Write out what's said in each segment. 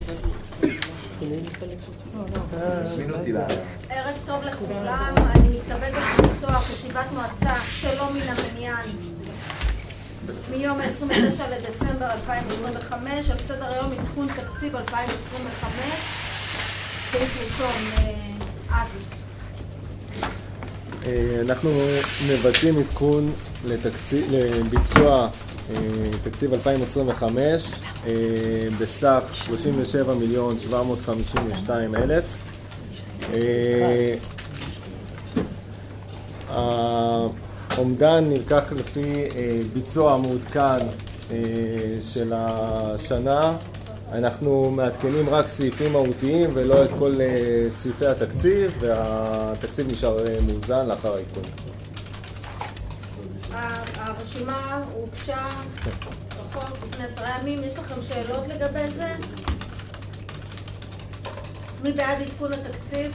ערב טוב לכולם, אני מתכבדת לפתוח ישיבת מועצה שלא מן המניין מיום 29 לדצמבר 2025, על סדר היום עדכון תקציב 2025, סעיף ראשון. אבי. אנחנו מבצעים עדכון לביצוע תקציב 2025 בסך 37,752,000. האומדן נלקח לפי ביצוע מעודכן של השנה. אנחנו מעדכנים רק סעיפים מהותיים ולא את כל סעיפי התקציב, והתקציב נשאר מאוזן לאחר העדכון. הרשימה הוגשה בחוק לפני 10 ימים. יש לכם שאלות לגבי זה? מי בעד עדכון התקציב?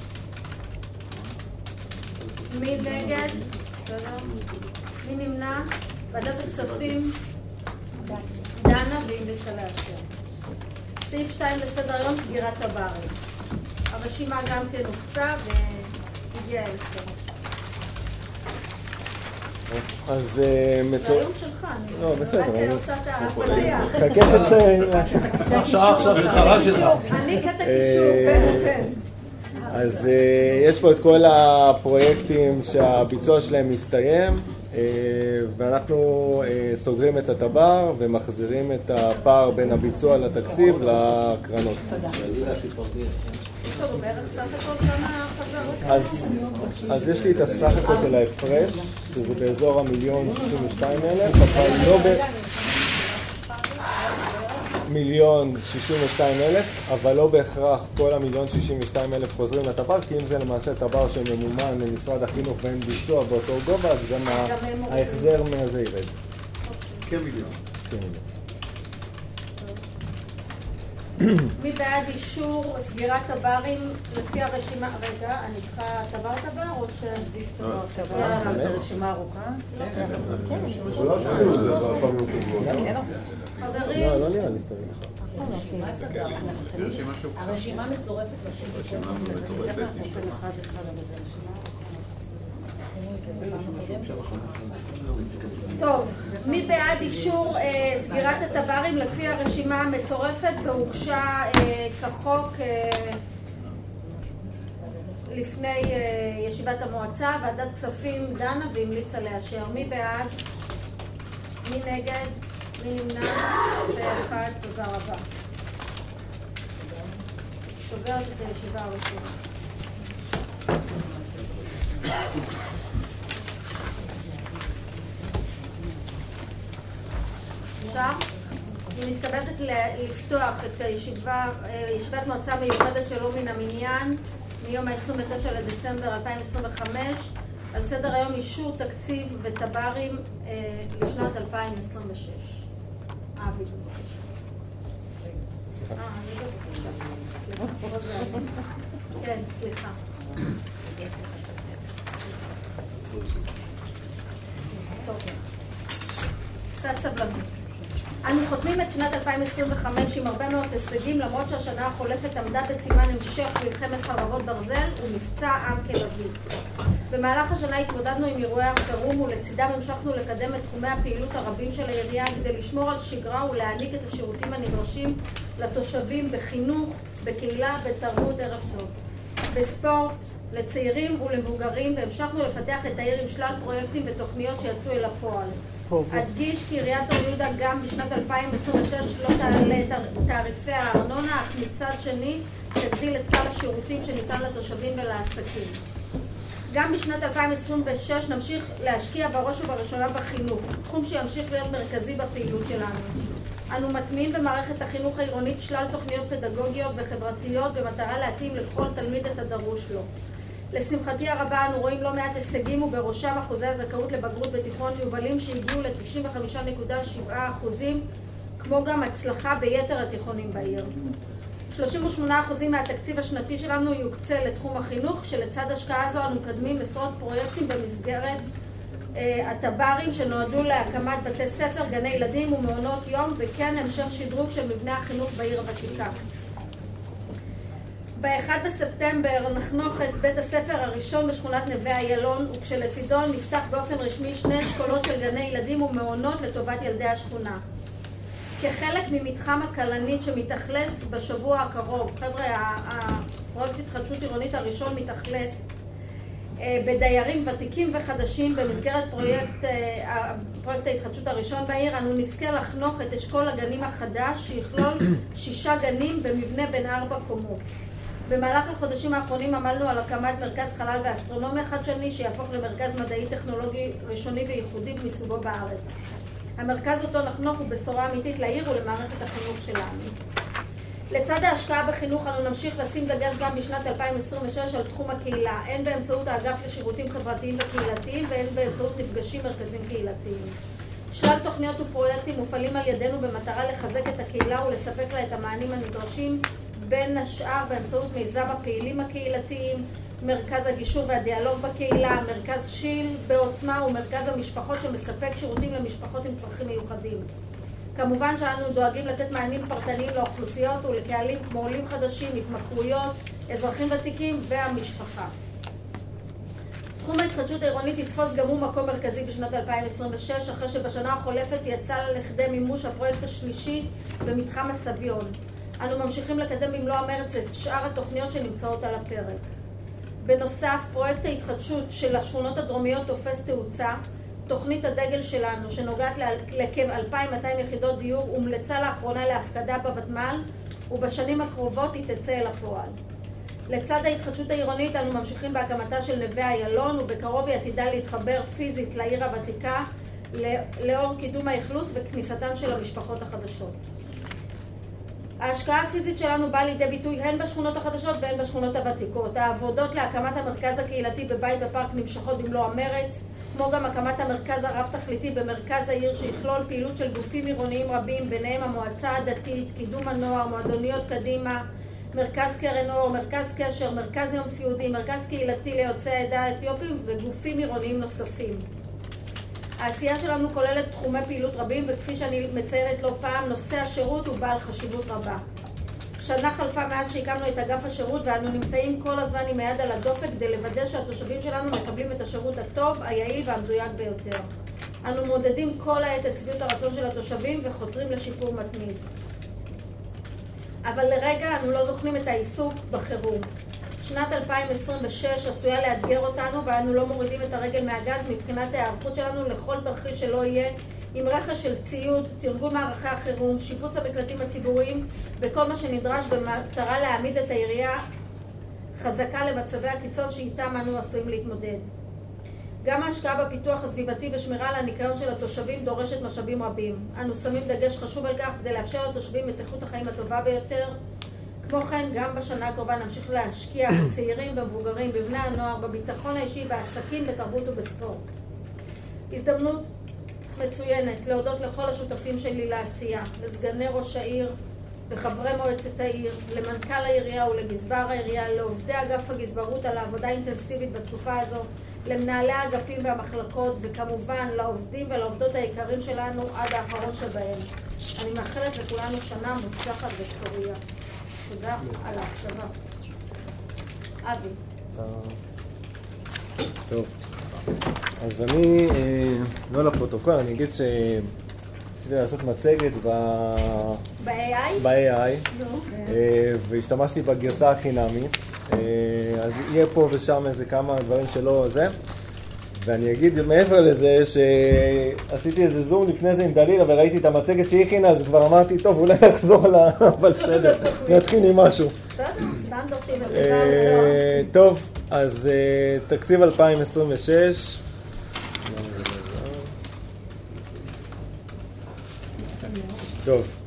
מי נגד? מי נמנע? ועדת הכספים דנה והמליצה לאשר. סעיף 2 לסדר היום, סגירת תב"רים. הרשימה גם כן הופצה והגיעה אליכם. אז זה היום שלך, לא, בסדר. רק עושה את הפתיח. חכה שצא. עכשיו זה רק שלך. אני קטע קישור, כן. אז יש פה את כל הפרויקטים שהביצוע שלהם מסתיים, ואנחנו סוגרים את התבר ומחזירים את הפער בין הביצוע לתקציב לקרנות. יש לנו בערך סך הכל כמה חזרות? אז יש לי את הסך הכל של ההפרש, שזה באזור 1,062,000, אבל לא ב1,062,000, אבל לא בהכרח כל 1,062,000 חוזרים לתבר, כי אם זה למעשה תבר שממומן למשרד החינוך ואין ביצוע באותו גובה, אז גם ההחזר מהזה ירד. כמיליון. מי בעד אישור סגירת תברים לפי הרשימה? רגע, אני צריכה תבר או שעדיף תבר? זה רשימה ארוכה? חברים, לא נראה לי צריך. הרשימה מצורפת טוב, מי בעד אישור סגירת התברים לפי הרשימה המצורפת והוגשה כחוק לפני ישיבת המועצה? ועדת כספים דנה והמליצה לאשר. מי בעד? מי נגד? מי נמנע? ואחד. תודה רבה. סוגרת את הישיבה הראשונה. אני מתכבדת לפתוח את ישיבת מועצה מיוחדת שלא מן המניין מיום 29 לדצמבר 2025. על סדר היום אישור תקציב ותב"רים לשנת 2026. אבי, בבקשה. כן, סליחה. טוב. קצת סבלנות. אנו חותמים את שנת 2025 עם הרבה מאוד הישגים, למרות שהשנה החולפת עמדה בסימן המשך מלחמת חרבות ברזל ומבצע עם תל אביב. במהלך השנה התמודדנו עם אירועי החירום, ולצידם המשכנו לקדם את תחומי הפעילות הרבים של העירייה כדי לשמור על שגרה ולהעניק את השירותים הנדרשים לתושבים בחינוך, בקהילה, בתרבות, ערב טוב, בספורט, לצעירים ולמבוגרים, והמשכנו לפתח את העיר עם שלל פרויקטים ותוכניות שיצאו אל הפועל. אדגיש כי עיריית אור יהודה גם בשנת 2026 לא תעלה את תעריפי הארנונה, אך מצד שני תגדיל את סל השירותים שניתן לתושבים ולעסקים. גם בשנת 2026 נמשיך להשקיע בראש ובראשונה בחינוך, תחום שימשיך להיות מרכזי בפעילות שלנו. אנו מטמיעים במערכת החינוך העירונית שלל תוכניות פדגוגיות וחברתיות במטרה להתאים לכל תלמיד את הדרוש לו. לשמחתי הרבה אנו רואים לא מעט הישגים, ובראשם אחוזי הזכאות לבגרות בתיכון יובלים שהגיעו ל-95.7%, כמו גם הצלחה ביתר התיכונים בעיר. 38% מהתקציב השנתי שלנו יוקצה לתחום החינוך, שלצד השקעה זו אנו מקדמים עשרות פרויקטים במסגרת התב"רים שנועדו להקמת בתי ספר, גני ילדים ומעונות יום, וכן המשך שדרוג של מבנה החינוך בעיר הוותיקה. ב-1 בספטמבר נחנוך את בית הספר הראשון בשכונת נווה איילון, וכשלצידו נפתח באופן רשמי 2 אשכולות של גני ילדים ומעונות לטובת ילדי השכונה. כחלק ממתחם הכלנית שמתאכלס בשבוע הקרוב, חבר'ה, הפרויקט התחדשות עירונית הראשון מתאכלס בדיירים ותיקים וחדשים במסגרת פרויקט ההתחדשות הראשון בעיר. אנו נזכה לחנוך את אשכול הגנים החדש שיכלול 6 גנים במבנה בין 4 קומות. במהלך החודשים האחרונים עמלנו על הקמת מרכז חלל ואסטרונומיה חדשני שיהפוך למרכז מדעי טכנולוגי ראשוני וייחודי מסוגו בארץ. המרכז אותו נחנוך הוא בשורה אמיתית לעיר ולמערכת החינוך שלנו. לצד ההשקעה בחינוך אנו נמשיך לשים דגש גם בשנת 2026 על תחום הקהילה, הן באמצעות האגף לשירותים חברתיים וקהילתיים והן באמצעות נפגשים מרכזיים קהילתיים. שלל תוכניות ופרויקטים מופעלים על ידינו במטרה לחזק את הקהילה ולספק לה את המענים הנדרשים, בין השאר באמצעות מיזם הפעילים הקהילתיים, מרכז הגישור והדיאלוג בקהילה, מרכז שיל בעוצמה ומרכז המשפחות שמספק שירותים למשפחות עם צרכים מיוחדים. כמובן שאנו דואגים לתת מענים פרטניים לאוכלוסיות ולקהלים כמו עולים חדשים, התמכרויות, אזרחים ותיקים והמשפחה. תחום ההתחדשות העירונית יתפוס גם הוא מקום מרכזי בשנת 2026, אחרי שבשנה החולפת יצא לכדי מימוש הפרויקט השלישי במתחם הסביון. אנו ממשיכים לקדם במלוא המרץ את שאר התוכניות שנמצאות על הפרק. בנוסף, פרויקט ההתחדשות של השכונות הדרומיות תופס תאוצה. תוכנית הדגל שלנו, שנוגעת לכ-2,200 יחידות דיור, הומלצה לאחרונה להפקדה בוותמ"ל, ובשנים הקרובות היא תצא אל הפועל. לצד ההתחדשות העירונית, אנו ממשיכים בהקמתה של נווה איילון, ובקרוב היא עתידה להתחבר פיזית לעיר הוותיקה, לאור קידום האכלוס וכניסתן של המשפחות החדשות. ההשקעה הפיזית שלנו באה לידי ביטוי הן בשכונות החדשות והן בשכונות הוותיקות. העבודות להקמת המרכז הקהילתי בבית בפארק נמשכות במלוא המרץ, כמו גם הקמת המרכז הרב-תכליתי במרכז העיר שיכלול פעילות של גופים עירוניים רבים, ביניהם המועצה הדתית, קידום הנוער, מועדוניות קדימה, מרכז קרן אור, מרכז קשר, מרכז יום סיעודי, מרכז קהילתי ליוצאי העדה האתיופיים וגופים עירוניים נוספים. העשייה שלנו כוללת תחומי פעילות רבים, וכפי שאני מציינת לא פעם, נושא השירות הוא בעל חשיבות רבה. שנה חלפה מאז שהקמנו את אגף השירות, ואנו נמצאים כל הזמן עם היד על הדופק כדי לוודא שהתושבים שלנו מקבלים את השירות הטוב, היעיל והמדויק ביותר. אנו מודדים כל העת את שביעות הרצון של התושבים וחותרים לשיפור מתמיד. אבל לרגע אנו לא זוכרים את העיסוק בחירום. שנת 2026 עשויה לאתגר אותנו, ואנו לא מורידים את הרגל מהגז מבחינת ההיערכות שלנו לכל תרחיש שלא יהיה, עם רכש של ציוד, תרגול מערכי החירום, שיפוץ המקלטים הציבוריים וכל מה שנדרש במטרה להעמיד את העירייה חזקה למצבי הקיצון שאיתם אנו עשויים להתמודד. גם ההשקעה בפיתוח הסביבתי ושמירה על הניקיון של התושבים דורשת משאבים רבים. אנו שמים דגש חשוב על כך כדי לאפשר לתושבים את איכות החיים הטובה ביותר. כמו כן, גם בשנה הקרובה נמשיך להשקיע בצעירים ומבוגרים, בבני הנוער, בביטחון האישי, בעסקים, בתרבות ובספורט. הזדמנות מצוינת להודות לכל השותפים שלי לעשייה, לסגני ראש העיר וחברי מועצת העיר, למנכ"ל העירייה ולגזבר העירייה, לעובדי אגף הגזברות על העבודה האינטנסיבית בתקופה הזו, למנהלי האגפים והמחלקות, וכמובן לעובדים ולעובדות היקרים שלנו עד האחרון שבהם. אני מאחלת לכולנו שנה מוצלחת ופוריה. תודה על ההקשבה. אבי. טוב. אז אני, לא לפרוטוקול, אני אגיד שרציתי לעשות מצגת ב-AI, והשתמשתי בגרסה החינמית, אז יהיה פה ושם איזה כמה דברים שלא זה, ואני אגיד מעבר לזה שעשיתי איזה זום לפני זה עם דלילה וראיתי את המצגת שהיא הכינה, אז כבר אמרתי, טוב, אולי נחזור לה, אבל בסדר, נתחיל עם משהו. בסדר, סטנדרט שהיא מציבה. טוב, אז תקציב 2026. טוב.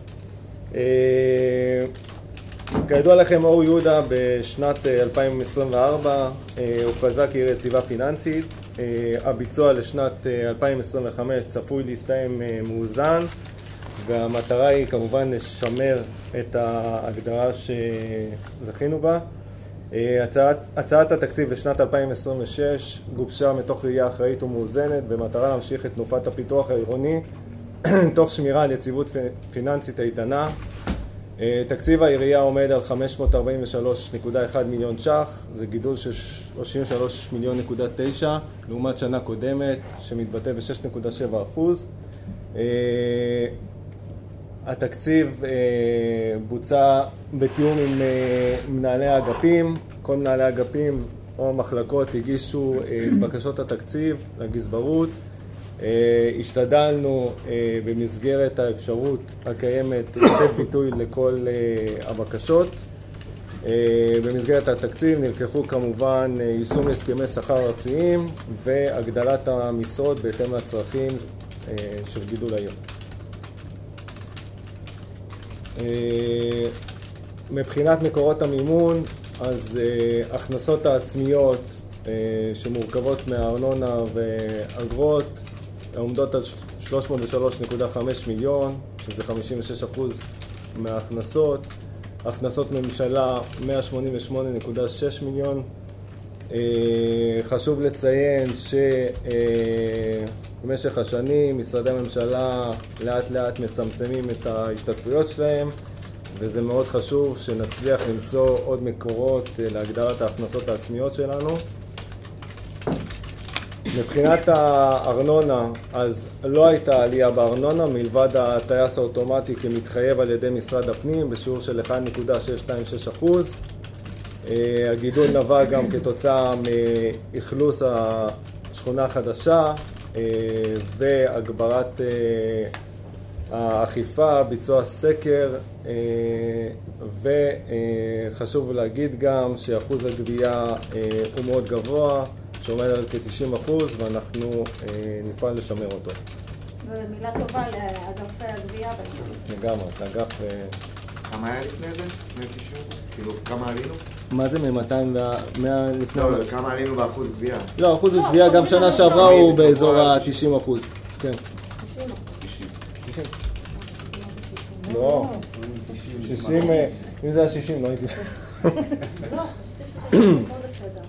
כידוע לכם, אור יהודה בשנת 2024 הוכרזה כעיר יציבה פיננסית. הביצוע לשנת 2025 צפוי להסתיים מאוזן, והמטרה היא כמובן לשמר את ההגדרה שזכינו בה. הצעת התקציב לשנת 2026 גובשה מתוך ראייה אחראית ומאוזנת במטרה להמשיך את תנופת הפיתוח העירוני תוך שמירה על יציבות פיננסית איתנה. תקציב העירייה עומד על 543.1 מיליון ש"ח, זה גידול של 33.9 מיליון לעומת שנה קודמת, שמתבטא ב-6.7%. התקציב בוצע בתיאום עם מנהלי האגפים. כל מנהלי האגפים או המחלקות הגישו את בקשות התקציב לגזברות. השתדלנו במסגרת האפשרות הקיימת לתת ביטוי לכל הבקשות. במסגרת התקציב נלקחו כמובן יישום הסכמי שכר ארציים והגדלת המשרות בהתאם לצרכים של גידול העיר. מבחינת מקורות המימון, אז הכנסות העצמיות שמורכבות מהארנונה ואגרות עומדות על 303.5 מיליון, שזה 56% מההכנסות. הכנסות ממשלה 188.6 מיליון. חשוב לציין שבמשך השנים משרדי הממשלה לאט לאט מצמצמים את ההשתתפויות שלהם, וזה מאוד חשוב שנצליח למצוא עוד מקורות להגדלת ההכנסות העצמיות שלנו. מבחינת הארנונה, אז לא הייתה עלייה בארנונה מלבד הטייס האוטומטי כמתחייב על ידי משרד הפנים בשיעור של 1.626%. הגידול נבע גם כתוצאה מאכלוס השכונה החדשה והגברת האכיפה, ביצוע סקר, וחשוב להגיד גם שאחוז הגבייה הוא מאוד גבוה, שעומד על כ-90%, ואנחנו נפעל לשמר אותו. ומילה טובה לאגף הגבייה. לגמרי, לאגף... כמה היה לפני זה? 190? כאילו, כמה עלינו? מה זה מ-200 לפני? לא, כמה עלינו באחוז גבייה? לא, אחוז הגבייה גם שנה שעברה הוא באזור ה-90%. כן. 90. לא, 60, אם זה היה 60, לא הייתי... לא, חשבתי שזה מאוד בסדר.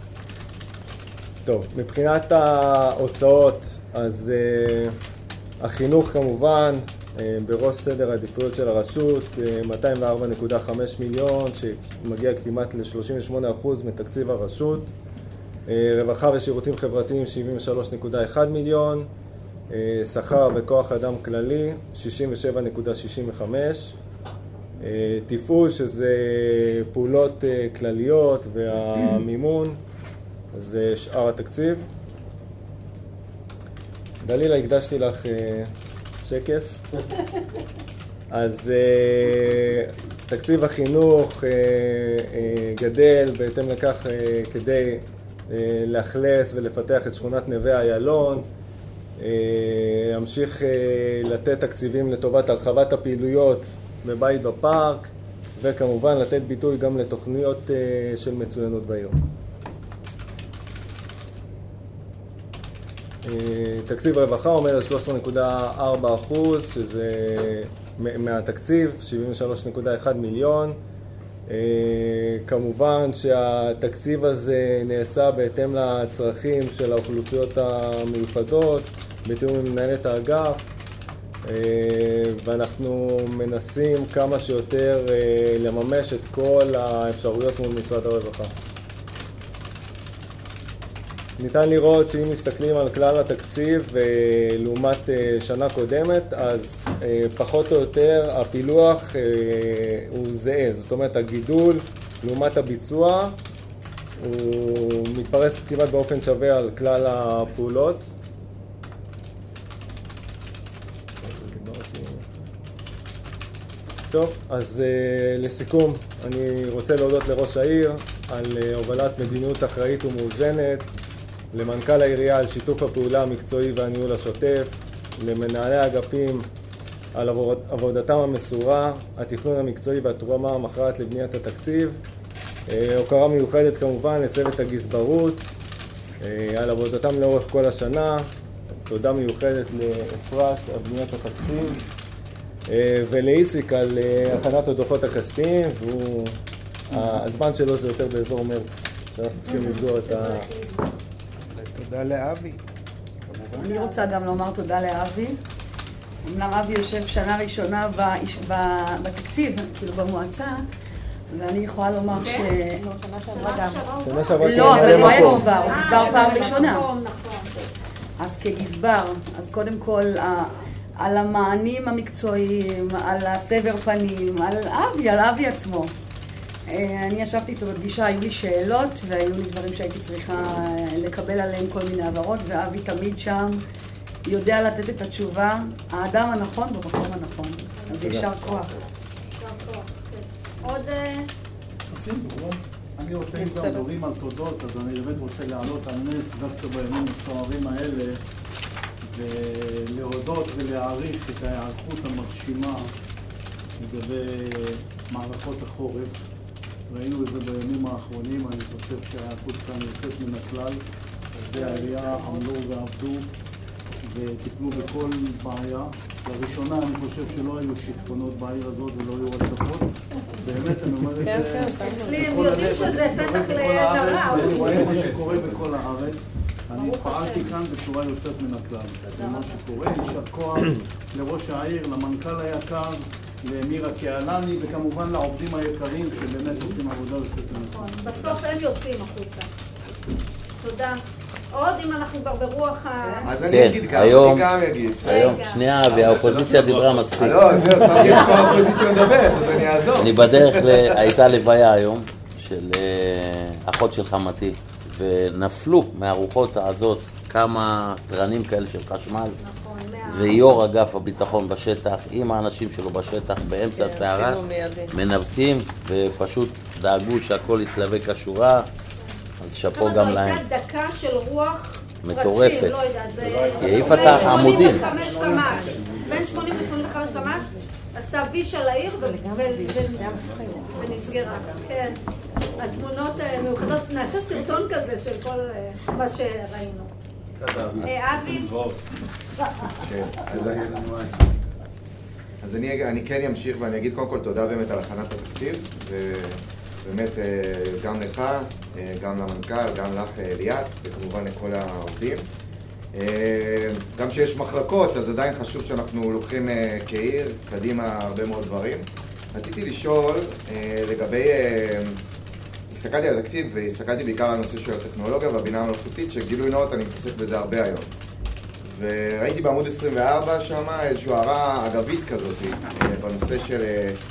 טוב, מבחינת ההוצאות, אז החינוך כמובן בראש סדר העדיפויות של הרשות, 204.5 מיליון, שמגיע כמעט ל-38% מתקציב הרשות. רווחה ושירותים חברתיים 73.1 מיליון, שכר וכוח אדם כללי 67.65, תפעול שזה פעולות כלליות והמימון זה שאר התקציב. דלילה, הקדשתי לך שקף. אז תקציב החינוך גדל בהתאם לכך כדי לאכלס ולפתח את שכונת נווה איילון, להמשיך לתת תקציבים לטובת הרחבת הפעילויות בבית בפארק, וכמובן לתת ביטוי גם לתוכניות של מצוינות בעיר. תקציב הרווחה עומד על 13.4%, שזה מהתקציב, 73.1 מיליון. כמובן שהתקציב הזה נעשה בהתאם לצרכים של האוכלוסיות המיוחדות, בתיאום עם מנהלת האגף, ואנחנו מנסים כמה שיותר לממש את כל האפשרויות מול משרד הרווחה. ניתן לראות שאם מסתכלים על כלל התקציב לעומת שנה קודמת, אז פחות או יותר הפילוח הוא זהה. זאת אומרת, הגידול לעומת הביצוע הוא מתפרס כמעט באופן שווה על כלל הפעולות. טוב, אז לסיכום, אני רוצה להודות לראש העיר על הובלת מדיניות אחראית ומאוזנת, למנכ"ל העירייה על שיתוף הפעולה המקצועי והניהול השוטף, למנהלי האגפים על עבודתם המסורה, התכנון המקצועי והתרומה המכרעת לבניית התקציב. הוקרה מיוחדת כמובן לצוות הגזברות על עבודתם לאורך כל השנה. תודה מיוחדת לאפרת על בניית התקציב, ולאיציק על הכנת הדוחות הכספיים, והזמן שלו זה יותר באזור מרץ. אנחנו צריכים לסגור את ה... תודה לאבי. אני רוצה גם לומר תודה לאבי, אמנם אבי יושב שנה ראשונה בתקציב, כאילו במועצה, ואני יכולה לומר ש... שנה שעברה לא, אבל הוא היה מקום. גזבר, הוא גזבר פעם ראשונה. נכון. אז כגזבר, אז קודם כל על המענים המקצועיים, על הסבר פנים, על אבי עצמו. אני ישבתי איתו בפגישה, היו לי שאלות והיו לי דברים שהייתי צריכה לקבל עליהם כל מיני העברות, ואבי תמיד שם יודע לתת את התשובה, האדם הנכון במקום הנכון. אז יישר כוח. עוד... אני רוצה, אם גם מדברים על תודות, אז אני באמת רוצה להעלות על נס דווקא בימים הסוערים האלה ולהודות ולהעריך את ההיערכות המרשימה לגבי מערכות החורף. ראינו את זה בימים האחרונים, אני חושב שההיערכות כאן יוצאת מן הכלל. עובדי העירייה עמלו ועבדו וטיפלו בכל בעיה. לראשונה אני חושב שלא היו שיטפונות בעיר הזאת ולא היו רצפות. באמת אני אומר את זה... אצלי הם יודעים שזה פתח לדרה. אני רואה מה שקורה בכל הארץ. אני פעלתי כאן בצורה יוצאת מן הכלל. זה מה שקורה, יישר כוח לראש העיר, למנכ"ל היקר, למירה קיאלני, וכמובן לעובדים היקרים שבאמת עושים עבודה יוצאת מן הכלל. בסוף הם יוצאים החוצה. תודה. עוד אם אנחנו כבר ברוח ה... אז אני אגיד גם, אני גם אגיד. היום, שנייה, והאופוזיציה דיברה מספיק. לא, זהו, שמתי את כל האופוזיציה מדברת, אז אני אעזור. אני בדרך, הייתה לוויה היום של אחות של חמתי, ונפלו מהרוחות הזאת כמה טרנים כאלה של חשמל, ויו"ר אגף הביטחון בשטח, עם האנשים שלו בשטח, באמצע הסערה, מנווטים, ופשוט דאגו שהכל יתלווה כשורה, אז שפו גם להם. זו הייתה דקה של רוח מטורפת. רצים, לא יודעת, העיף את העמודים. בין 80 ל-85 קמ"ש, עשתה ויש על העיר ונסגרה. כן, התמונות מיוחדות, נעשה סרטון כזה של כל מה שראינו. אבי? אז אני כן אמשיך ואני אגיד קודם כל תודה באמת על הכנת התקציב, ובאמת גם לך, גם למנכ"ל, גם לך ליאת, וכמובן לכל העובדים. גם שיש מחלקות, אז עדיין חשוב שאנחנו לוקחים כעיר קדימה הרבה מאוד דברים. רציתי לשאול לגבי, הסתכלתי על התקציב והסתכלתי בעיקר על הנושא של הטכנולוגיה והבינה המלאכותית, שגילוי נאות אני מתעסק בזה הרבה היום. וראיתי בעמוד 24 שם איזושהי הערה אגבית כזאת בנושא של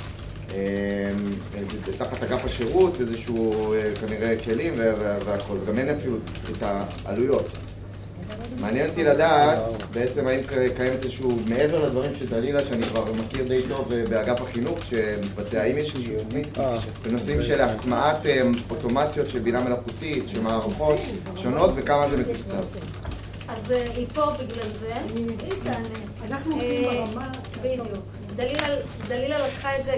תחת אגף השירות, איזשהו כנראה כלים והכל, וגם אין אפילו את העלויות. מעניין אותי לדעת בעצם האם קיימת איזשהו, מעבר לדברים של דלילה שאני כבר מכיר די טוב באגף החינוך שמתבצע, האם יש איזשהו תוכנית בנושאים של הטמעת אוטומציות של בינה מלאכותית, של מערכות שונות וכמה זה מתוקצב? אז היא פה בגלל זה. אנחנו עושים ברמה... בדיוק. דלילה לקחה את זה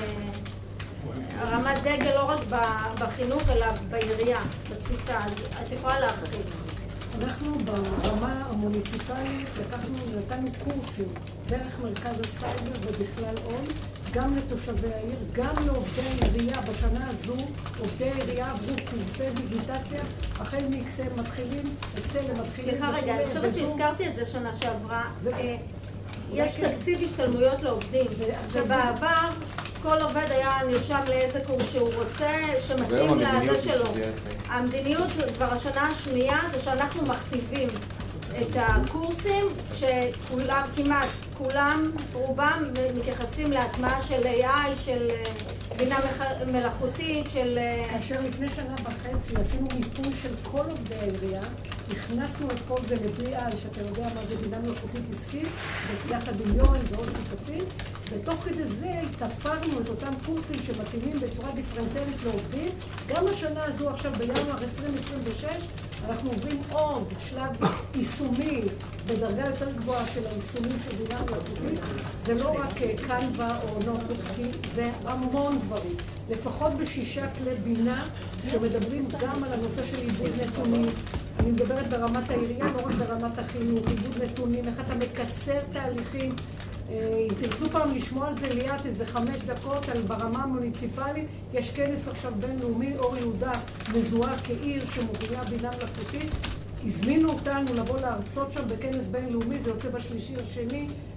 כרמת דגל לא רק בחינוך אלא בעירייה, בתפיסה. אז את יכולה להרחיב. אנחנו ברמה המוניציפלית נתנו קורסים דרך מרכז הסייבר ובכלל עוד, גם לתושבי העיר, גם לעובדי העירייה. בשנה הזו עובדי העירייה עברו קורסי דיגיטציה, החל מאקסל מתחילים, אקסל למתחילים. סליחה רגע, אני חושבת שהזכרתי את זה שנה שעברה. יש תקציב השתלמויות לעובדים, שבעבר כל עובד היה נרשם לאיזה קורס שהוא רוצה, שמתאים לזה שלו. המדיניות כבר השנה השנייה זה שאנחנו מכתיבים את הקורסים, שכולם, כמעט כולם, רובם מתייחסים להטמעה של AI, של בינה מלאכותית, של... כאשר לפני שנה וחצי עשינו מיפוי של כל עובדי העירייה, הכנסנו את כל זה ל-BI, שאתה יודע מה זה בינה מלאכותית עסקית, ויחד עם יואל ועוד שותפים, ותוך כדי זה תפרנו את אותם קורסים שמתאימים בצורה דיפרנציאלית לעובדים. גם השנה הזו עכשיו בינואר 2026 אנחנו עוברים עוד שלב יישומי בדרגה יותר גבוהה של היישומים של בינה מלאכותית. זה לא רק קנווה או נוטבוק, כי זה המון דברים. לפחות ב6 כלי בינה שמדברים גם על הנושא של עיבוד נתונים. אני מדברת ברמת העירייה, לא רק ברמת החינוך, עיבוד נתונים, איך אתה מקצר תהליכים. אם תרצו פעם לשמוע על זה ליאת איזה 5 דקות על ברמה המוניציפלית, יש כנס עכשיו בינלאומי, אור יהודה מזוהה כעיר שמובילה בינה מלאכותית. הזמינו אותנו לבוא להרצות שם בכנס בינלאומי, זה יוצא ב3.2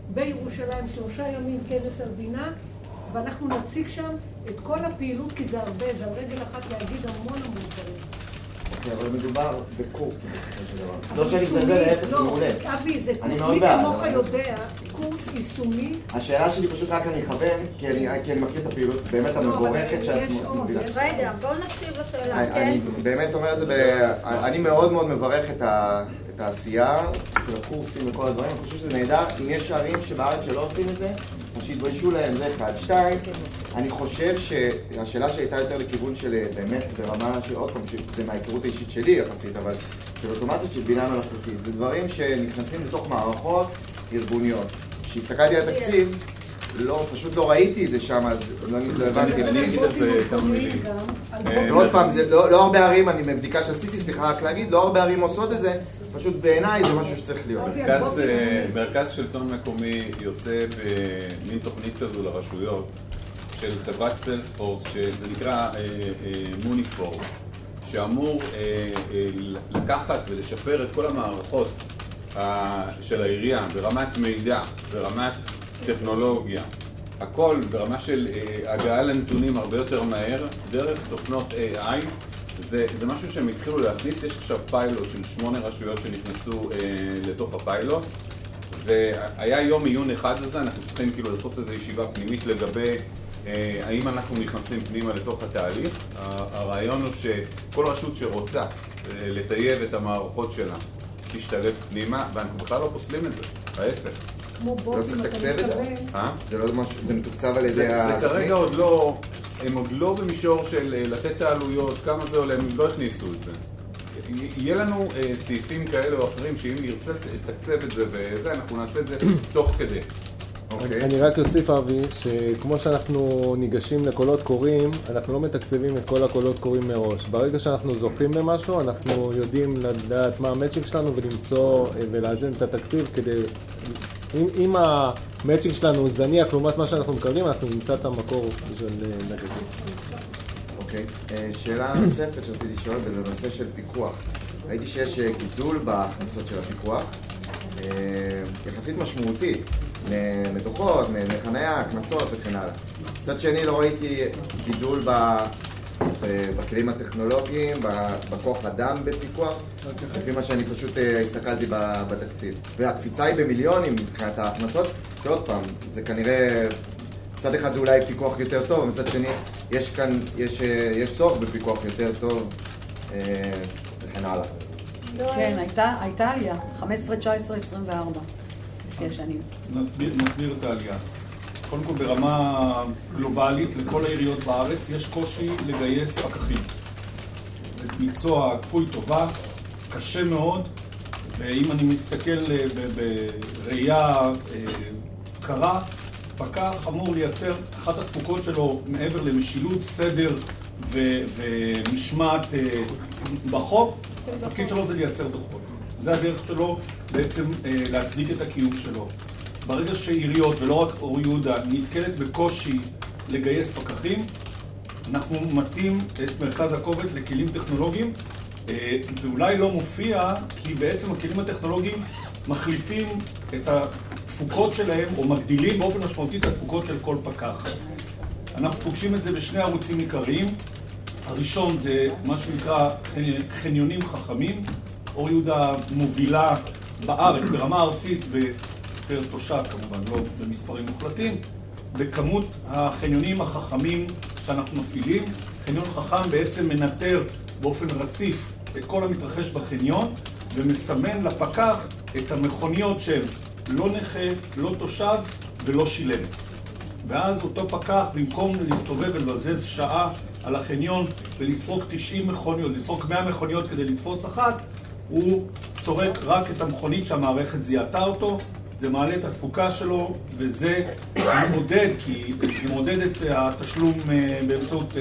בירושלים 3 ימים כנס המדינה, ואנחנו נציג שם את כל הפעילות, כי זה הרבה, זה על רגל אחת להגיד המון דברים. אוקיי, אבל מדובר בקורס בסופו של דבר. לא שאני מזלזל להפך, זה מעולה. אבי, זה קורס, מי כמוך יודע, קורס יישומי. השאלה שלי פשוט רק אני אכוון, כי אני מכיר את הפעילות באמת המבורכת שאת מובילה. רגע, בואו נקשיב לשאלה, כן? אני באמת אומר את זה, אני מאוד מאוד מברך את העשייה, של הקורסים וכל הדברים, אני חושב שזה נהדר. אם יש ערים שבארץ שלא עושים את זה, אז שיתביישו להם, זה אחד. 2, אני חושב שהשאלה שהייתה יותר לכיוון של באמת ברמה של עוד פעם, זה מההיכרות האישית שלי יחסית, אבל של אוטומציות של בינה מלאכותית. זה דברים שנכנסים לתוך מערכות ארגוניות. כשהסתכלתי על התקציב, פשוט לא ראיתי את זה שם, אז לא הבנתי. אני אגיד את זה כמה מילים. ועוד פעם, לא הרבה ערים, אני מבדיקה שעשיתי, סליחה רק להגיד, לא הרבה ערים עושות את זה, פשוט בעיניי זה משהו שצריך להיות. מרכז שלטון מקומי יוצא במין תוכנית כזו לרשויות של חברת סיילספורס, שזה נקרא מוניפורס, שאמור לקחת ולשפר את כל המערכות של העירייה ברמת מידע, ברמת טכנולוגיה, הכל ברמה של הגעה לנתונים הרבה יותר מהר, דרך תוכנות AI. זה משהו שהם התחילו להכניס. יש עכשיו פיילוט של 8 רשויות שנכנסו לתוך הפיילוט, והיה יום עיון אחד לזה. אנחנו צריכים כאילו לעשות איזו ישיבה פנימית לגבי האם אנחנו נכנסים פנימה לתוך התהליך. הרעיון הוא שכל רשות שרוצה לטייב את המערכות שלה תשתלב פנימה, ואנחנו בכלל לא פוסלים את זה, ההפך. לא צריך לתקצב את זה? זה לא משהו, זה מתוקצב על ידי זה כרגע עוד לא, הם עוד לא במישור של לתת את העלויות, כמה זה עולה, הם לא הכניסו את זה. יהיה לנו סעיפים כאלה או אחרים שאם נרצה לתקצב את זה וזה, אנחנו נעשה את זה תוך כדי. אני רק אוסיף, אבי, שכמו שאנחנו ניגשים לקולות קוראים, אנחנו לא מתקצבים את כל הקולות קוראים מראש. ברגע שאנחנו זוכים במשהו, אנחנו יודעים לדעת מה המאצ'ינג שלנו ולמצוא ולאזן את התקציב כדי... אם המאצ'ינג שלנו זניח לעומת מה שאנחנו מקבלים, אנחנו נמצא את המקור של נגדים. אוקיי. שאלה נוספת שרציתי לשאול, וזה נושא של פיקוח. ראיתי שיש גידול בהכנסות של הפיקוח, יחסית משמעותי, מדוחות, מחניה, כנסות וכן הלאה. מצד שני לא ראיתי גידול בכלים הטכנולוגיים, בכוח אדם בפיקוח, לפי מה שאני פשוט הסתכלתי בתקציב. והקפיצה היא במיליונים מבחינת ההכנסות, שעוד פעם, זה כנראה, מצד אחד זה אולי פיקוח יותר טוב, ומצד שני יש צורך בפיקוח יותר טוב וכן הלאה. כן, הייתה עלייה, 15, 19, 24, לפי השנים. נסביר את העלייה. קודם כל, ברמה גלובלית, לכל העיריות בארץ יש קושי לגייס פקחים. זה מקצוע כפוי טובה, קשה מאוד, ואם אני מסתכל בראייה קרה, פקח אמור לייצר, אחת התפוקות שלו מעבר למשילות, סדר ומשמעת בחוק, התפקיד שלו זה לייצר דוחות. זה הדרך שלו בעצם להצדיק את הקיום שלו. ברגע שעיריות, ולא רק אור יהודה, נתקלת בקושי לגייס פקחים, אנחנו מתאים את מרכז הכובד לכלים טכנולוגיים. זה אולי לא מופיע, כי בעצם הכלים הטכנולוגיים מחליפים את התפוקות שלהם, או מגדילים באופן משמעותי את התפוקות של כל פקח. אנחנו פוגשים את זה בשני ערוצים עיקריים. הראשון זה מה שנקרא חניונים חכמים. אור יהודה מובילה בארץ, ברמה ארצית, פר תושב כמובן, לא במספרים מוחלטים, בכמות החניונים החכמים שאנחנו מפעילים. חניון חכם בעצם מנטר באופן רציף את כל המתרחש בחניון, ומסמן לפקח את המכוניות של לא נכה, לא תושב ולא שילם. ואז אותו פקח, במקום להסתובב ולבזבז שעה על החניון ולסרוק 90 מכוניות, לסרוק 100 מכוניות כדי לתפוס אחת, הוא סורק רק את המכונית שהמערכת זיהתה אותו. זה מעלה את התפוקה שלו, וזה מעודד, כי זה מעודד את התשלום באמצעות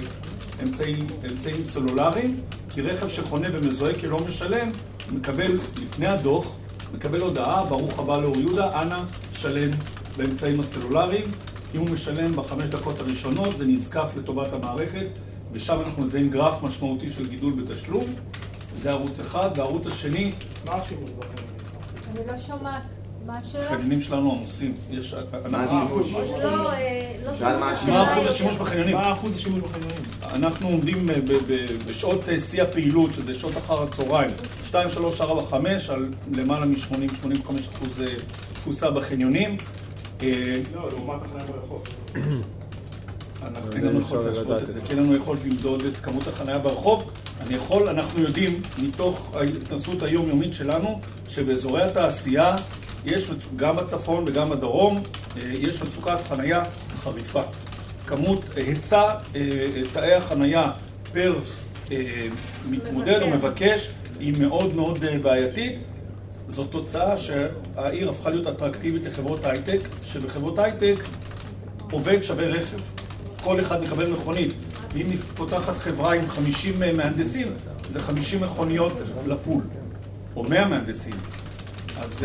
אמצעים סלולריים, כי רכב שחונה ומזוהה כלא משלם, מקבל לפני הדוח, מקבל הודעה, ברוך הבא לאור יהודה, אנא שלם באמצעים הסלולריים. אם הוא משלם ב5 דקות הראשונות, זה נזקף לטובת המערכת, ושם אנחנו מזהים גרף משמעותי של גידול בתשלום. זה ערוץ אחד, והערוץ השני... מה השימוש בכם? אני לא שומעת. החניונים שלנו עמוסים. מה השימוש? שאל מה השימוש? מה אחוז השימוש בחניונים? מה אחוז השימוש בחניונים? אנחנו עומדים בשעות שיא הפעילות, שזה שעות אחר הצהריים, 2, 3, 4, 5, על למעלה מ-80-85% תפוסה בחניונים. לא, לעומת החניה ברחוב. אין לנו יכולת להשוות את זה, כי אין לנו יכולת למדוד את כמות החניה ברחוב. אנחנו יודעים מתוך ההתנסות היומיומית שלנו שבאזורי התעשייה יש גם בצפון וגם בדרום יש מצוקת חניה חריפה. כמות היצע תאי החניה פר מתמודד או מבקש היא מאוד מאוד בעייתית. זאת תוצאה שהעיר הפכה להיות אטרקטיבית לחברות הייטק, שבחברות הייטק עובד שווה רכב. כל אחד מקבל מכונית. אם פותחת חברה עם 50 מהנדסים, זה 50 מכוניות לפול, או 100 מהנדסים. אז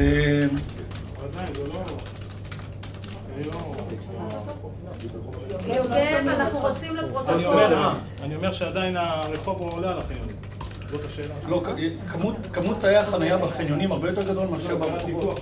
יוגב, אנחנו רוצים לפרוטוקול. אני אומר שעדיין הרחוב עולה על החניונים. זאת השאלה. לא, כמות תאי החנייה בחניונים הרבה יותר גדול מאשר ברחוב.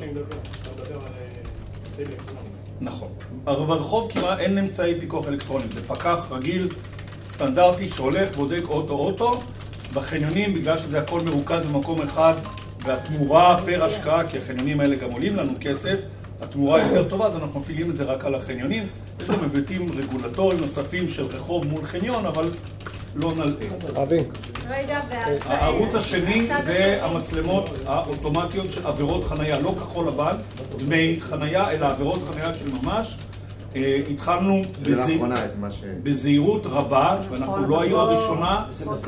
נכון. ברחוב כמעט אין אמצעי פיקוח אלקטרוני. זה פקח רגיל, סטנדרטי, שהולך, בודק אוטו. בחניונים, בגלל שזה הכל מרוכז במקום אחד, והתמורה פר השקעה, כי החניונים האלה גם עולים לנו כסף, התמורה יותר טובה, אז אנחנו מפעילים את זה רק על החניונים. יש גם היבטים רגולטוריים נוספים של רחוב מול חניון, אבל לא נלאה. רגע, הערוץ השני זה המצלמות האוטומטיות של עבירות חנייה, לא כחול לבן, דמי חנייה, אלא עבירות חנייה של ממש. התחלנו בזהירות רבה, ואנחנו לא היו הראשונה.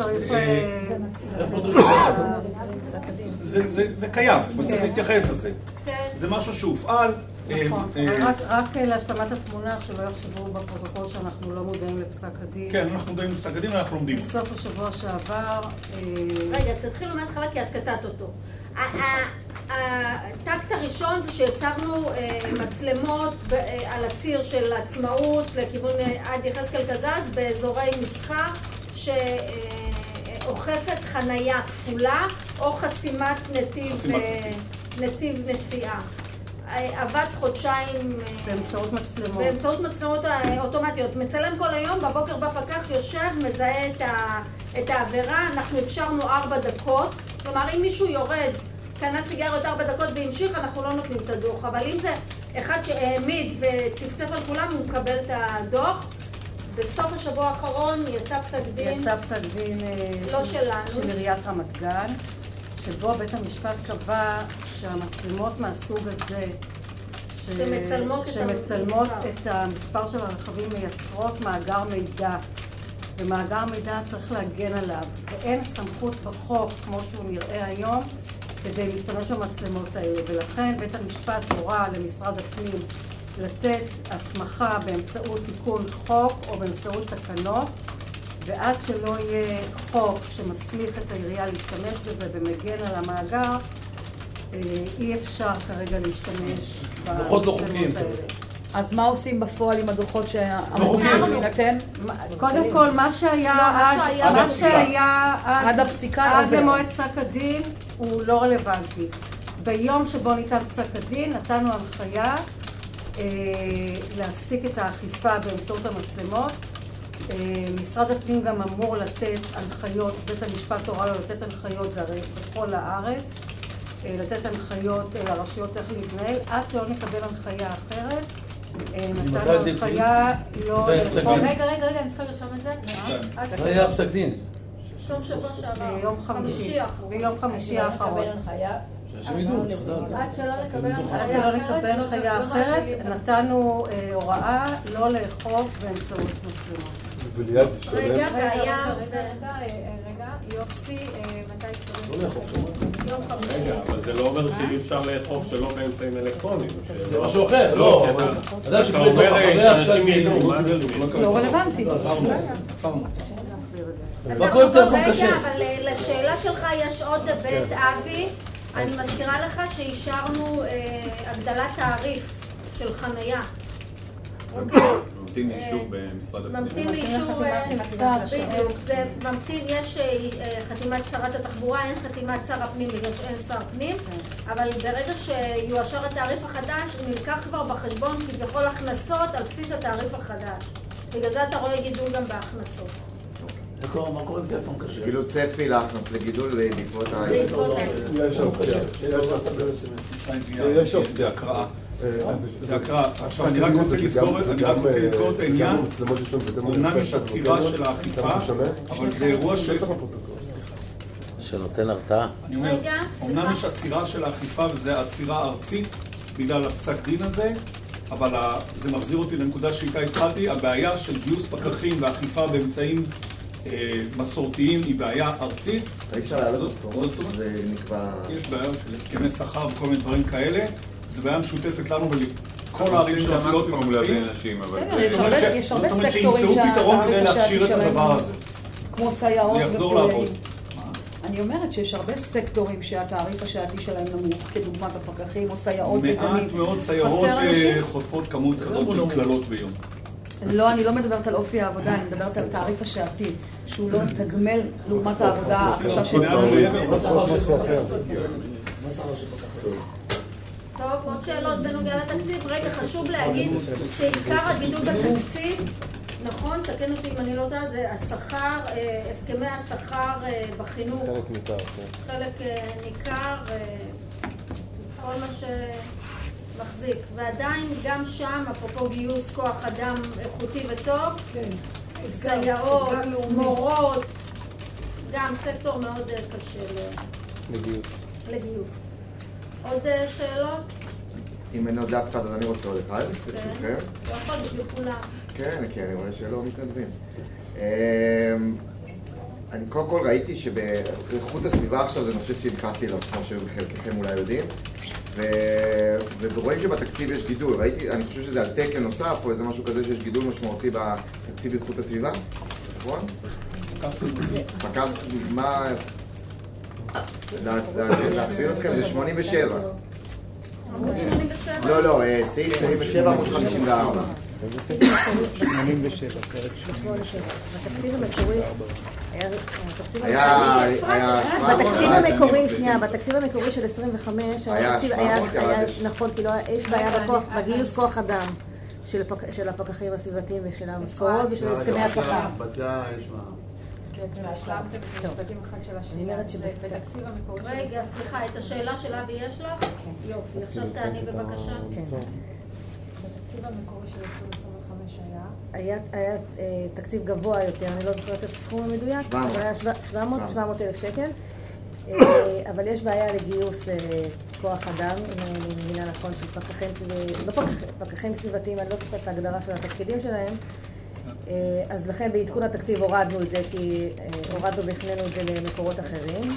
זה קיים, צריך להתייחס לזה. זה משהו שהופעל. רק להשלמת התמונה, שלא יחשבו בפרוטוקול שאנחנו לא מודעים לפסק הדין. כן, אנחנו מודעים לפסק הדין ואנחנו לומדים. בסוף השבוע שעבר... רגע, תתחילו מההתחלה כי את קטעת אותו. הטקט הראשון זה שיצרנו מצלמות על הציר של עצמאות לכיוון עד יחזקאל גזז באזורי מסחר שאוכפת חנייה כפולה או חסימת נתיב נסיעה. עבד חודשיים באמצעות מצלמות אוטומטיות. מצלם כל היום, בבוקר בפקח יושב, מזהה את העבירה. אנחנו אפשרנו 4 דקות. כלומר, אם מישהו יורד, קנה סיגריות 4 דקות והמשיך, אנחנו לא נותנים את הדוח. אבל אם זה אחד שהעמיד וצפצף על כולם, הוא מקבל את הדוח. בסוף השבוע האחרון יצא פסק דין לא שלנו, של עיריית רמת גן, שבו בית המשפט קבע שהמצלמות מהסוג הזה שמצלמות את המספר של הרכבים מייצרות מאגר מידע, ומאגר מידע צריך להגן עליו, ואין סמכות בחוק כמו שהוא נראה היום כדי להשתמש במצלמות האלה, ולכן בית המשפט הורה למשרד הפנים לתת הסמכה באמצעות תיקון חוק או באמצעות תקנות, ועד שלא יהיה חוק שמסמיך את העירייה להשתמש בזה ומגן על המאגר, אי אפשר כרגע להשתמש במצלמות האלה. אז מה עושים בפועל עם הדוחות שאמרו להינתן? קודם כל, מה שהיה עד למועד פסק הדין הוא לא רלוונטי. ביום שבו ניתן פסק הדין נתנו הנחיה להפסיק את האכיפה באמצעות המצלמות. משרד הפנים גם אמור לתת הנחיות, בית המשפט הורה לו לתת הנחיות, זה הרי בכל הארץ, לתת הנחיות לרשויות איך להתנהל, עד שלא נקבל הנחיה אחרת. נתנו הנחיה לא... רגע, אני צריכה לרשום את זה. מה היה פסק דין? שוב שבוע שעבר. ביום חמישי האחרון. עד שלא נקבל הנחיה אחרת, נתנו הוראה לא לאכוף באמצעות מצלמות. רגע, יוסי, מתי קוראים? יום חמישי. רגע, אבל זה לא אומר שאי אפשר לאכוף שלא באמצעים אלקטרוניים. זה משהו אחר, לא. אתה אומר שאנשים ידעו. לא רלוונטי. רגע, אבל לשאלה שלך יש עוד היבט, אבי. אני מזכירה לך שאישרנו הגדלת תעריף של חנייה. ממתין לאישור במשרד הפנים. ממתין לאישור, בדיוק, זה ממתין, יש חתימת שרת התחבורה, אין חתימת שר הפנים בגלל שאין שר פנים, אבל ברגע שיואשר התעריף החדש, הוא נלקח כבר בחשבון כביכול הכנסות על בסיס התעריף החדש. בגלל זה אתה רואה גידול גם בהכנסות. מה קורה עם טלפון קשה? כאילו צפי להכנס לגידול בעקבות יש אופציה. זה הקראה. זה הקראה. עכשיו אני רק רוצה לסגור את העניין. אומנם יש עצירה של האכיפה, אבל זה אירוע שנותן הרתעה. אני אומר, אומנם יש עצירה של האכיפה וזה עצירה ארצית בגלל הפסק דין הזה, אבל זה מחזיר אותי לנקודה שאיתה התחלתי. הבעיה של גיוס פקחים ואכיפה באמצעים מסורתיים היא בעיה ארצית. אפשר להעלות משכורות, זה נקבע... יש בעיה של הסכמי שכר וכל מיני דברים כאלה. זו בעיה משותפת לנו ולכל הערים של אפילו פקחים. יש הרבה סקטורים שימצאו פתרון כדי להכשיר את הדבר הזה. כמו סייעות ויחזור לעבוד. אני אומרת שיש הרבה סקטורים שהתעריף השעתי שלהם נמוך, כדוגמת הפקחים או סייעות בגנים. מעט מאוד סייעות חוטפות כמות כזאת של כללות ביום. לא, אני לא מדברת על אופי העבודה, אני מדברת על תעריף השעתי, שהוא לא מתגמל לעומת העבודה הקשה של טוב, עוד שאלות בנוגע לתקציב. רגע, חשוב להגיד שעיקר הגידול בתקציב, נכון, תקן אותי אם אני לא יודעת, זה השכר, הסכמי השכר בחינוך. חלק ניכר, כן. חלק ניכר, כל מה שמחזיק. ועדיין גם שם, אפרופו גיוס כוח אדם איכותי וטוב, סייעות, מורות, גם סקטור מאוד קשה לגיוס. עוד שאלות? אם אין עוד אף אחד, אז אני רוצה עוד אחד. כן, לא יכול בשביל כולם. כן, אני רואה שלא מתנדבים. אני קודם כל ראיתי שבאיכות הסביבה עכשיו זה נושא שנכנסתי אליו, כמו שחלקכם אולי יודעים, ורואים שבתקציב יש גידול. אני חושב שזה על תקן נוסף או איזה משהו כזה שיש גידול משמעותי בתקציב איכות הסביבה, נכון? מה... להפעיל אתכם זה 87. לא, סעיף 87 עמוד 54. איזה סעיף? 87, פרק 87. בתקציב המקורי... בתקציב המקורי של 25 היה נכון, כי יש בעיה בגיוס כוח אדם של הפקחים הסביבתיים ושל המשכורות ושל הסכמי השכר. אני אומרת שבתקציב המקורי... רגע, סליחה, את השאלה של אבי יש לך? יופי, עכשיו תעני בבקשה. בתקציב המקורי של 2025 היה תקציב גבוה יותר, אני לא זוכרת את הסכום המדויק, אבל היה 700,000 שקל, אבל יש בעיה לגיוס כוח אדם, אם אני מבינה נכון, של פקחים סביבתיים, אני לא זוכרת את ההגדרה של התפקידים שלהם, אז לכן בעדכון התקציב הורדנו את זה, כי הורדנו בפנינו את זה למקורות אחרים,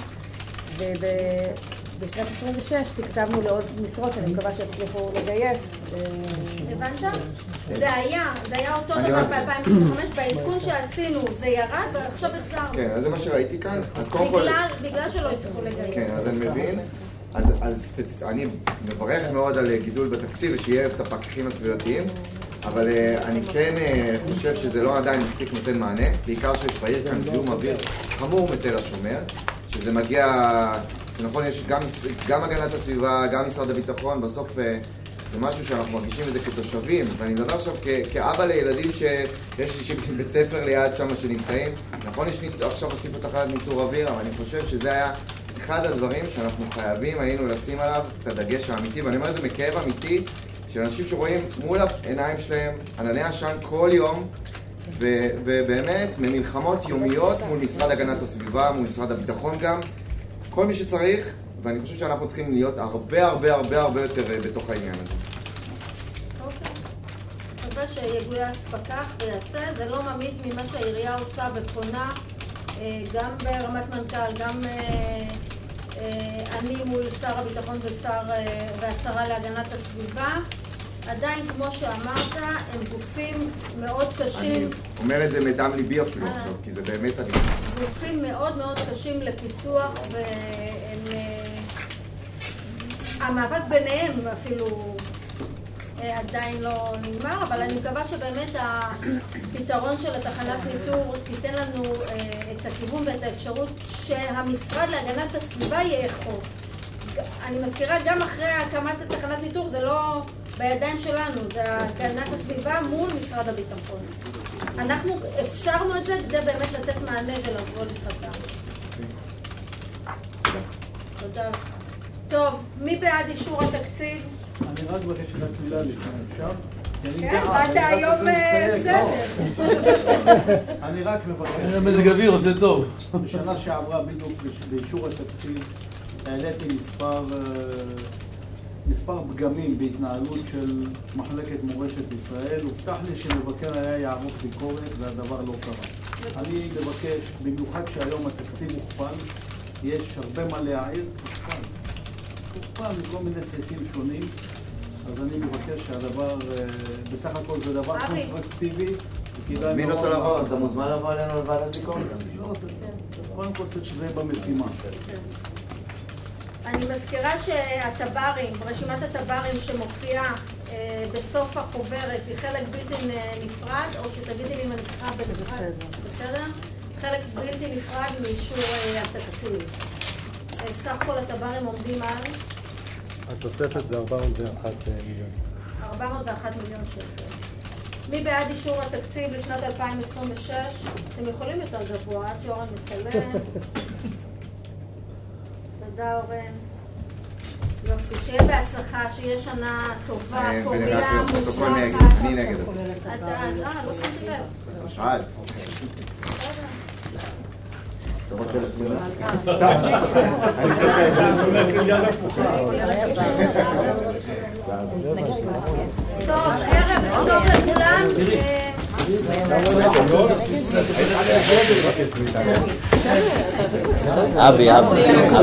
ובשנת 26 תקצבנו לעוד משרות שאני מקווה שיצליחו לגייס. הבנת? זה היה אותו דבר ב-2025, בעדכון שעשינו זה ירד ועכשיו החזרנו. כן, אז זה מה שראיתי כאן. אז קודם כל... בגלל שלא הצליחו לגייס. כן, אז אני מבין. אז אני מברך מאוד על גידול בתקציב ושיהיה את הפקחים הסביבתיים, אבל אני כן חושב שזה לא עדיין מספיק נותן מענה, בעיקר שיש בעיר כאן זיהום אוויר חמור מתל השומר, שזה מגיע, נכון, יש גם הגנת הסביבה, גם משרד הביטחון, בסוף זה משהו שאנחנו מרגישים את זה כתושבים, ואני מדבר עכשיו כאבא לילדים שיש בית ספר ליד שם שנמצאים, נכון, יש עכשיו הוסיפו תחנת ניטור אוויר, אבל אני חושב שזה היה אחד הדברים שאנחנו חייבים היינו לשים עליו את הדגש האמיתי, ואני אומר את זה מכאב אמיתי של אנשים שרואים מול העיניים שלהם ענני עשן כל יום, ובאמת ממלחמות יומיות מול משרד הגנת הסביבה, מול משרד הביטחון גם, כל מי שצריך, ואני חושב שאנחנו צריכים להיות הרבה יותר בתוך העניין הזה. אוקיי. מקווה שיגויס פקח ויעשה, זה לא ממעיט ממה שהעירייה עושה ופונה, גם ברמת מנכ"ל, גם אני מול שר הביטחון והשרה להגנת הסביבה. עדיין, כמו שאמרת, הם גופים מאוד קשים. אני אומר את זה מדם ליבי אפילו עכשיו, כי זה באמת אני... גופים מאוד מאוד קשים לפיצוח, והמאבק ביניהם אפילו עדיין לא נגמר, אבל אני מקווה שבאמת הפתרון של התחנת ניטור תיתן לנו את הכיוון ואת האפשרות שהמשרד להגנת הסביבה יאכוף. אני מזכירה, גם אחרי הקמת התחנת ניטור זה לא בידיים שלנו, זה הגנת הסביבה מול משרד הביטחון. אנחנו אפשרנו את זה כדי באמת לתת מענה ולבוא לקראתם. תודה לך. טוב, מי בעד אישור התקציב? אני רק מבקש רק מילה לפני, אפשר? כן, באת היום בסדר. אני רק מבקש... מזג אוויר עושה טוב. בשנה שעברה בדיוק באישור התקציב העליתי מספר פגמים בהתנהלות של מחלקת מורשת ישראל. הובטח לי שמבקר היה יערוך ביקורת והדבר לא קרה. אני מבקש, במיוחד שהיום התקציב הוכפל, יש הרבה מה להעיר, הוכפל מכל מיני סעיפים שונים, אז אני מבקש שהדבר, בסך הכל זה דבר קונסטרקטיבי. מזמין אותו לבוא, אתה מוזמן לבוא אלינו לוועדת ביקורת? לא, קודם כל צריך שזה יהיה במשימה. אני מזכירה שהטברים, רשימת הטברים שמופיעה בסוף החוברת היא חלק בלתי נפרד, או שתגידי לי אם אני צריכה בנפרד. בסדר? חלק בלתי נפרד מאישור התקציב. סך כל הטברים עומדים על? התוספת זה 401 מיליון. 401 מיליון שקל. מי בעד אישור התקציב לשנת 2026? אתם יכולים יותר גבוה, עד שאורן מצלם. תודה אורן. יופי, שיהיה בהצלחה, שיהיה שנה טובה, פוריה, מוצלחת. אני נגד. לא שמתי לב. שאלת. אתה רוצה לתמילה? טוב, ערב טוב לכולם. אבי